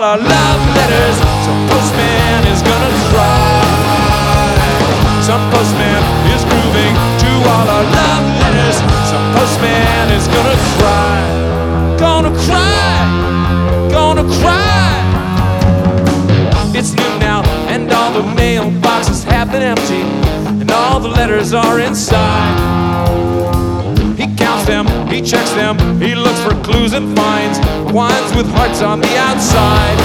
Our love letters, some postman is gonna try. Some postman is grooving to all our love letters. Some postman is gonna cry. Gonna cry, gonna cry. It's noon now and all the mailboxes have been empty, and all the letters are inside. He counts them, he checks them, he looks for clues and finds wines with hearts on the outside.